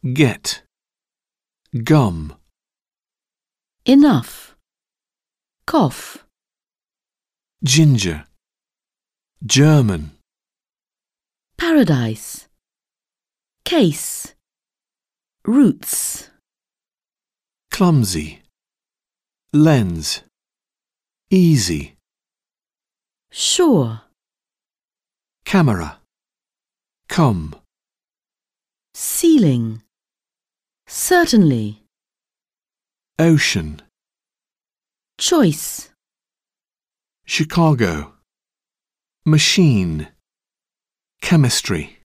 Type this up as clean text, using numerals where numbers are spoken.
get, gum, enough, cough, ginger, German, paradise, case, roots, clumsy, lens, easy, sure, camera, come, ceiling, certainly, ocean, choice, Chicago, machine, chemistry.